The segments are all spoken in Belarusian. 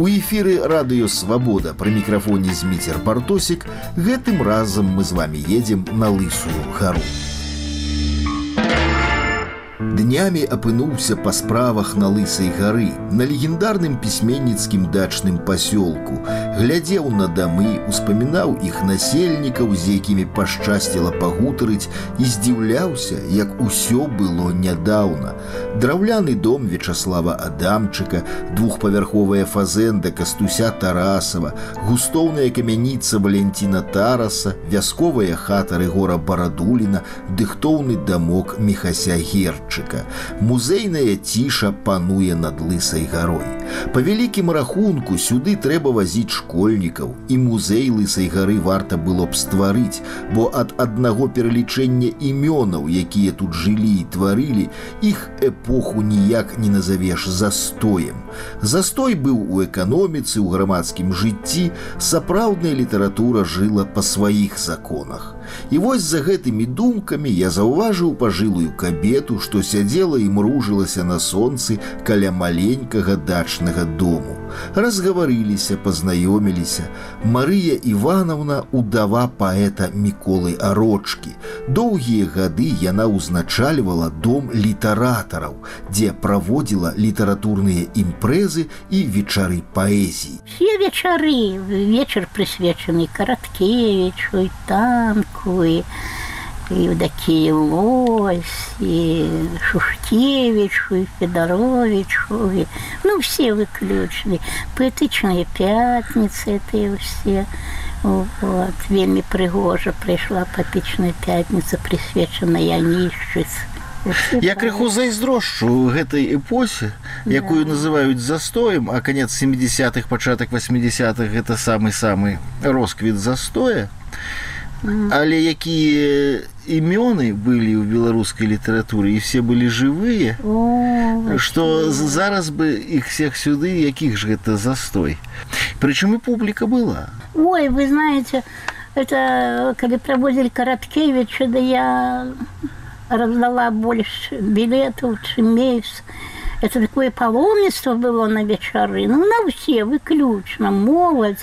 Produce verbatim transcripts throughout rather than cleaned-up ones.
У эфіры радыё «Свабода» пры мікрафоне Зміцер Бартосік. Гэтым разам мы з вами едзем на Лысую гару. Днямі апынуўся па справах на Лысай гары, на легендарным пісьменніцкім дачным пасёлку. Глядзеў на дамы, успамінаў іх насельнікаў, з якімі пашчасціла пагутарыць, і здзіўляўся, як усё было нядаўна. Драўляны дом Вячаслава Адамчыка, двухпавярховая фазенда Кастуся Тарасава, густоўная камяніца Валянціна Тараса, вясковая хата Рыгора Барадуліна, дыхтоўны дамок Міхася Герчыка. Музейная ціша пануе над Лысай гарой. Па вялікім рахунку сюды трэба вазіць школьнікаў, і музей Лысай гары варта было б стварыць, бо ад аднаго пералічэння імёнаў, якія тут жылі і тварылі, іх эпоху ніяк не назавеш застоем. Застой быў у эканоміцы, у грамадскім жыцці, сапраўдная літаратура жыла па сваіх законах. І вось за гэтымі думкамі я заўважыў пажылую кабету, што сядзела і мружылася на сонцы каля маленькага дачнага дому. Разгаварыліся, пазнаёміліся. Марыя Івановна – удава паэта Міколы Арочкі. Доўгія гады яна ўзначальвала дом літаратараў, дзе праводзіла літаратурныя імпрэзы і вечары паэзіі. Все вечары, вечар прысвечаны Караткевічу і Танку, і Евдокии Лось, и Шушкевичу, и Федоровичу, и, ну, все выключили. Поэтичная пятница, это и все. Вот. Вельми пригожа прийшла поэтичная пятница, присвячена Янішчыц. Я крыху зайздрошчу гэтай эпосе, якую да. называюць застоем, а конец семидесятых, пачатак восьмидесятых – это самы-самы росквіт застоя. Але якія імёны былі ў беларускай літаратуры, і все былі жывыя, што зараз бы іх всех сюды, якіх ж гэта застой. Прычым і публіка была. Ой, вы знаете, это, когда проводили Короткевича, да я раздала больше билетов, чем месяц. Это такое паломніцтва было на вечары, ну, на все, выключно, молодь.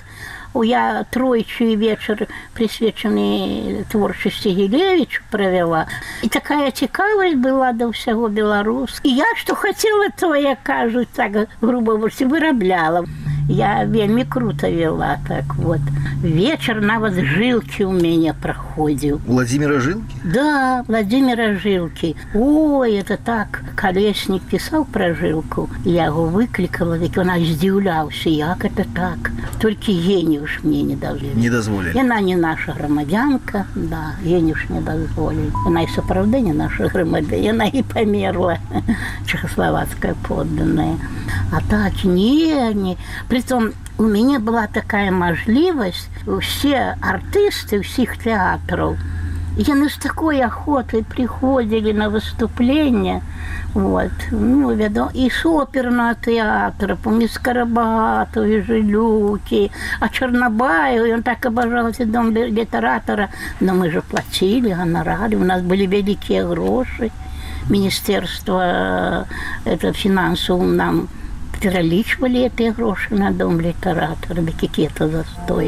Я тройчий вечер, присвячений творчості Гілевичу, провела. І така цікавість була до всього білоруського. І я, що хотіла, то, як кажуть, так, грубо говоря, виробляла. Я вельми круто вела, так вот. Вечер нават Жилки у меня проходил. Владимира Жилки? Да, Владимира Жилки. Ой, это так. Колесник писал про Жилку. Я его выкликала, ведь он издивлялся. Як это так? Только гениуш мне не дозволили. Не дозволили? Она не наша громадянка, да, гениуш не дозволили. Она и соправда не наша громадянка, она и померла, чехословацкая подданная. А так, не, не. Притом у меня была такая можливость, все артисты всех театров, яны с такой охотой приходили на выступления, вот, ну, ведом, и с оперного театра, помню, Скоробогатов, и Жилюки, а Чернобаев, он так обожал этот дом литератора, но мы же платили гонорары, у нас были великие гроши, Министерство это, финансов нам перелічвали эти гроши на дом литератора, да какие-то застой.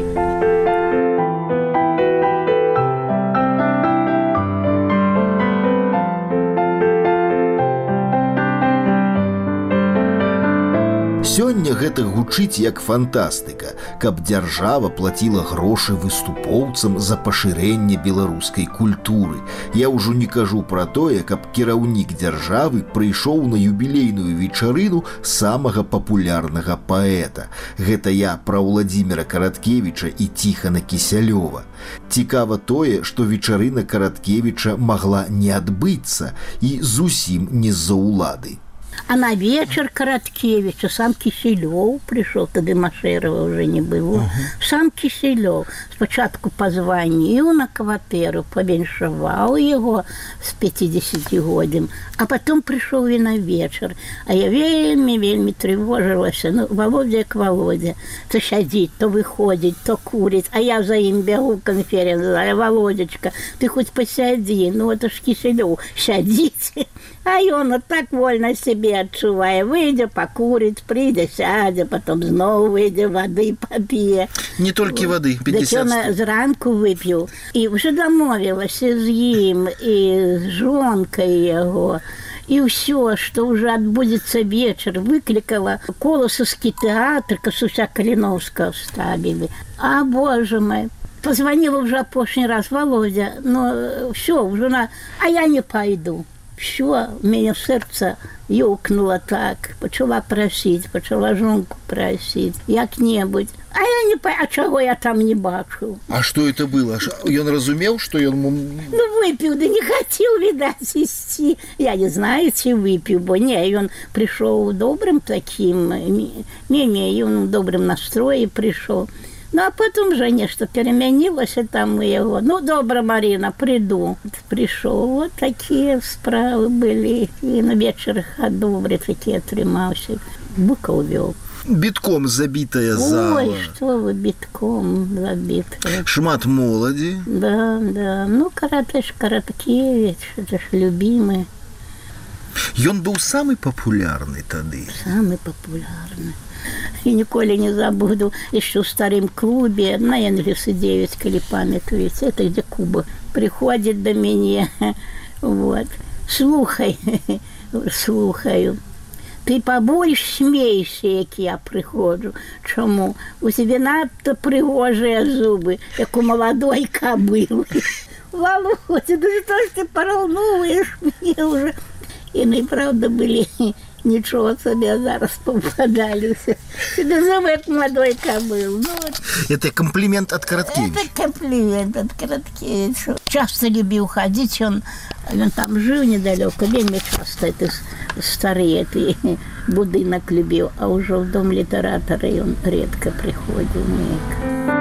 Сёння гэта гучыць як фантастыка, каб дзяржава плаціла грошы выступоўцам за пашырэнне беларускай культуры. Я ўжо не кажу пра тое, каб кіраўнік дзяржавы прыйшоў на юбілейную вечарыну самага папулярнага паэта. Гэта я пра Владимира Караткевіча і Тихона Кісялёва. Цікава тое, што вечарына Караткевіча магла не адбыцца і зусім не з-за ўлады. А на вечер Короткевича сам Киселев пришел, тогда Машерова уже не было. Uh-huh. Сам Киселев спочатку позвонил на квартиру, повіншував его с пятидесятигодием, а потом пришел и на вечер. А я вельми, вельми тревожилась. Ну, Володя к Володя. То сядет, то выходит, то курит. А я за им бегу конференцию. Володечка, ты хоть посяди. Ну, это ж Киселев. Сядите. А он вот так вольно себе сябе адчувае, выйдзе пакурыць, прыйдзе, сядзе, потом зноў выйдзе вады пап'е. Не толькі вады, пятьдесят. Дык ён зранку выпіў і ўжо дамовілася з ім і з жонкай яго. И все, что уже отбудется вечер, выкликала Колосовский театр, Косуся Калиновского вставили. А, боже мой, позвонила уже опошний раз Володя, но все, уже на... А я не пойду. Все, у меня сердце ёкнуло так, почала просить, почала жонку просить, як-небудь. А я не пойду, а чего я там не бачу? А что это было? Он разумел, что он... Ну, выпил, да не хотел, видать, идти. Я не знаю, чи выпил, бо не, он пришел добрым таким, не-не, он в добрым настрое пришел. Ну, а потом же нечто переменилось, и там его, ну, добро, Марина, приду. Пришел, вот такие справы были. И на вечер добрые такие отримался. Бука увел. Битком забитая зала. Ой, что вы, битком забитая. Шмат молоди. Да, да. Ну, Каратыш Караткевич, это ж любимый. Ён был самый популярный тогда. Самый популярный. И николи не забуду, еще в старом клубе, на Энгельсе девять, коли памятуете, это где Куба, приходит до меня, вот, слухай, слухаю, ты побольше смейся, як я приходжу. Чому? У тебе надто пригожие зубы, як у молодой кобылы. Володя, ну что ж ты поролнуешь мне уже? И мы, правда, были... Ничего себе, зараз попадались. Тебе зовут молодой кобыл. Ну, вот. Это комплимент от Короткевича? Это комплимент от Короткевича. Часто любил ходить, он, он там жил недалеко, вельми часто это старый это, будинок любил, а уже в дом литератора он редко приходил. Никак.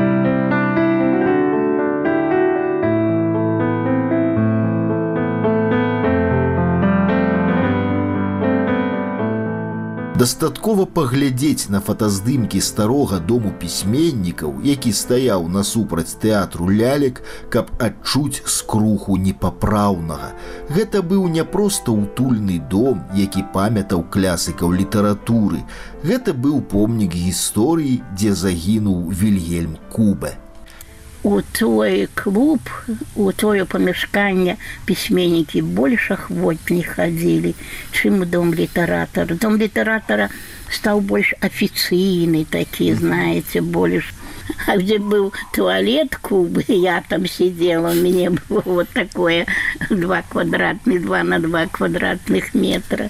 Дастаткова паглядзець на фотаздымкі старога дому пісьменнікаў, які стаяў насупраць тэатру лялек, каб адчуць скруху непапраўнага. Гэта быў не проста утульны дом, які памятаў клясыкаў літаратуры. Гэта быў помнік гісторыі, дзе загінуў Вільгельм Кубе. У твой клуб, у твое помешкание письменники больше хвост не ходили, чем в дом литератора. Дом литератора стал больше официальный, такие, знаете, больше. А где был туалет Кубы, я там сидела, у меня было вот такое два квадратных, два на два квадратных метра.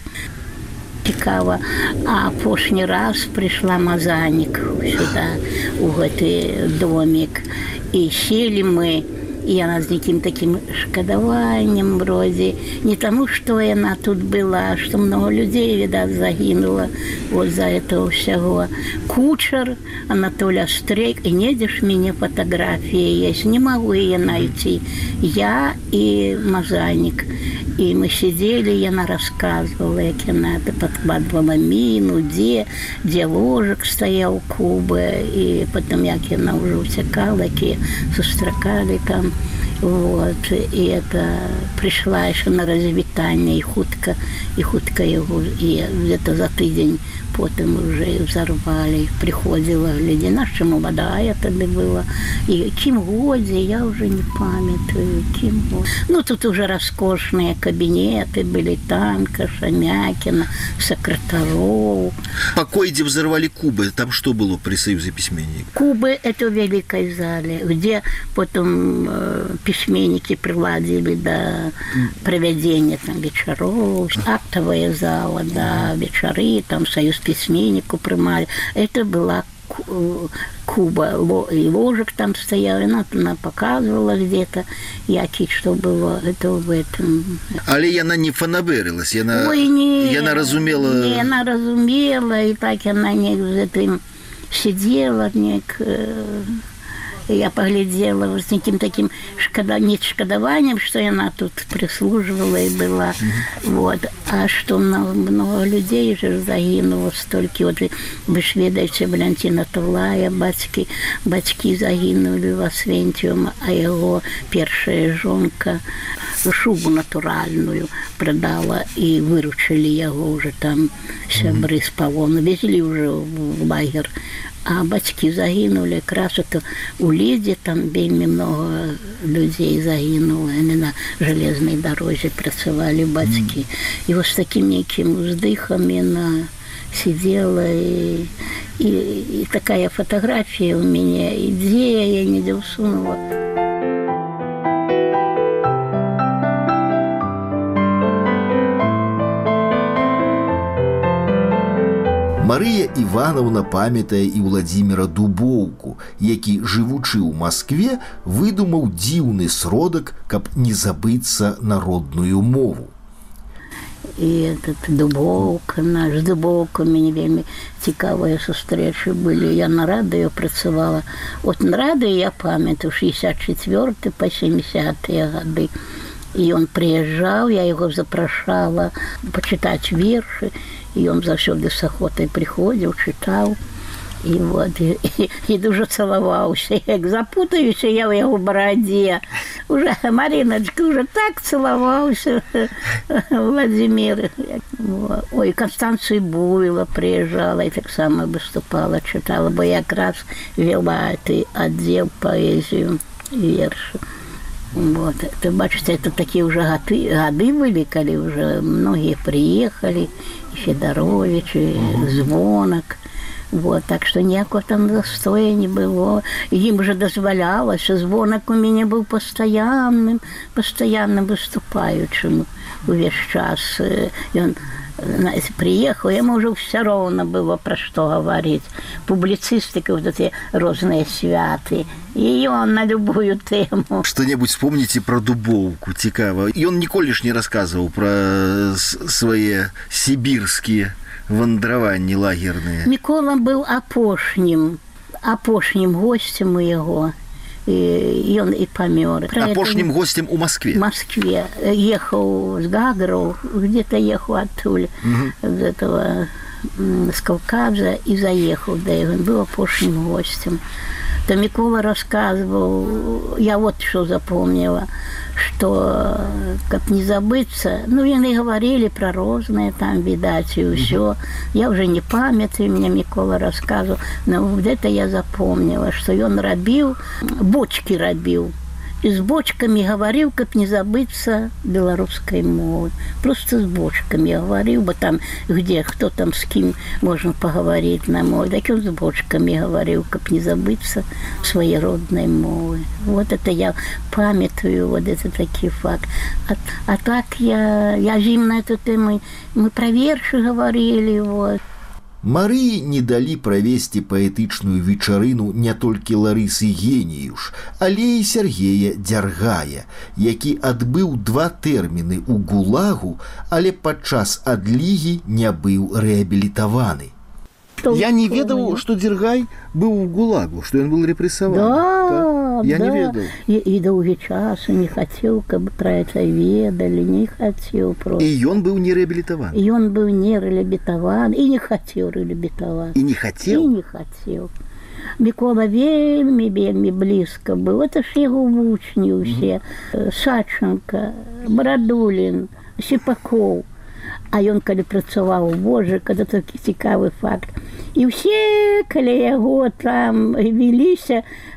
Цікава. А апошні раз пришла Мазанік сюда, у гэты домик. И сели мы, и она с неким таким шкадаваннем вроде, не тому, что она тут была, что много людей, видать, загинуло вот за этого всего. Кучер, Анатолий Острейк, и недешь мне фотографии есть, не могу ее найти. Я и Мазанік. И мы сидели, и она рассказывала, как она подкладывала мину, где, где ложек стоял Куба, и потом, как она уже утекала, какие сустракали там. Вот. И это пришла еще на развитание, и хутка, и хутка его, и где-то за тыдень потом уже взорвали. Приходила, гляди, наша молодая тогда была. И кем годе, я уже не памятаю, кем годе. Ну, тут уже роскошные кабинеты были, Танка, Шамякина, Сократаров. Покой, где взорвали Кубы, там что было при Союзе письменников? Кубы – это в Великой зале, где потом э, письменники приладили до проведения там вечеров, актовая зала, да, вечеры, там Союз письменников принимали. Это была Куба, и ложек там стоял, и она, она показывала где-то, який, что было, это в этом. Але яна не фанаберилась, яна, Ой, не, яна разумела... Не, она разумела, и так она не за этим сидела, не... Я поглядела с неким таким шкода, не шкодованием, что она тут прислуживала и была. Mm-hmm. Вот. А что много, много людей же загинуло столько. Вот вы ж ведаете, Валентина Тулая, батьки, батьки загинули в Освенциуме, а его первая жонка шубу натуральную продала, и выручили его уже там сябры с палону, везли уже в лагерь. А бацькі загінулі, якраз это у Лідзе там вельмі много людей загінула, яны на железнай дарозе працавалі бацькі. І вось таким нейкім уздыхам яна сидела, и, и, и такая фотография у меня, и где я не усунула. Марыя Івановна памятае і Владзіміра Дубоўку, які, жывучы ў Маскве, выдумаў дзіўны сродак, каб не забыцца на родную мову. И этот Дубоўка, наш Дубоўка, у мяне вельмі цікавыя сустрэчы былі. Я на радыё працавала. От на радыё я памятаю шестьдесят четвёртый по семидесятые гады. И он приезжал, я его запрашала почитать верши. И он заўсёды с охотой приходил, читал. И вот, и, и, и дуже целовался. Як запутаюсь я в его бороде. Уже, Мариночка, уже так целовался Владимир. Ой, Констанция Буйла приезжала и так само выступала, читала. Бо я как раз вела этот отдел поэзию и верши. Вот. Ты бачите, это такие уже годы, годы были, когда уже многие приехали. И Федорович, и Звонок. Вот, так что ніякого там застоя не было. Им же дозволялось. Звонок у меня был постоянным, постоянно выступающим увесь час. И он приехал, ему уже все равно было про что говорить. Публицистика, вот эти разные святы. И он на любую тему. Что-нибудь вспомните про Дубоўку, цікаво. И он ніколі ж не рассказывал про свои сибирские вандраванні лагерныя. Мікола быў апошнім, апошнім гостем у яго. И он и помер. Апошнім это... гостем у Москве? В Москве. Ехал с Гагаров, где-то ехал оттуда, угу. Из этого, с Кавказа, и заехал. Да, и он был апошнім гостем. То Микола рассказывал, я вот что запомнила, что, как не забыться, ну, они говорили про розные там, видать, и все. Я уже не памятаю, мне Микола рассказывал, но вот это я запомнила, что он робил, бочки робил. И с бочками говорил, как не забыться белорусской мовы. Просто с бочками говорил, бы там, где, кто там с кем можно поговорить на мове. Так он с бочками говорил, как не забыться своей родной мовы. Вот это я памятую, вот это такие факты. А, а так я, я жим на эту тему, мы про верши говорили, вот. Марыі не далі правесці паэтычную вечарыну не толькі Ларысы Геніюш, але і Сергея Дзяргая, які адбыў два тэрміны ў гулагу, але падчас адлігі не быў рэабілітаваны. Я не ведаў, што Дзяргай быў у гулагу, што ён быў рэпрэсаваны. Да, я да. не ведаў. І, і доўгі час не хацеў, каб пра гэта ведалі, не хацеў просто. І ён быў не рэабілітаваны. І ён быў не рэабілітаваны, і не хацеў рэабілітаваны. І не хацеў? І не хацеў. Мікола вельмі, вельмі блізка быў. Это ж яго вучні ўсе. Mm-hmm. Саченко, Барадулін, Сіпакоў. А ён, калі працаваў, боже, калі такі цікавы факт. І ўсе, калі яго там веліся,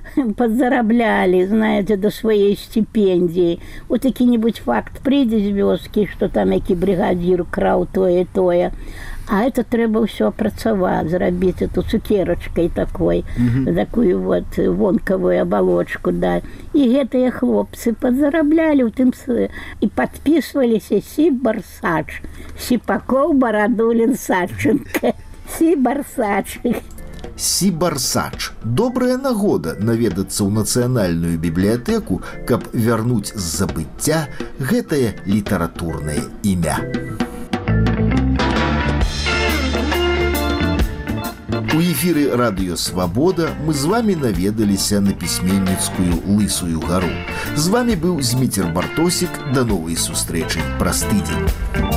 подзараблялі, знаете, до сваёй стипендии. Вот які-нибудь факт прийде з вёскі, што там які бригадир краў тое-тое. А это трэба ўсё працаваць, зрабіць эту цукерачкой такой, mm-hmm. такую вот вонкавую оболочку, да. І гэтыя хлопцы подзараблялі ў тым і подписываліся Сибарсач, Сипаков, Барадулин, Саченко. Сибарсач. Сибарсач. Добрая нагода наведацца ў нацыянальную бібліятэку, каб вярнуць з забыцця гэтае літаратурнае імя. У эфіры радыё «Свабода» мы з вамі наведаліся на пісьменніцкую Лысую гару. З вамі быў Зміцер Бартосік. Да новай сустрэчы праз тыдзень.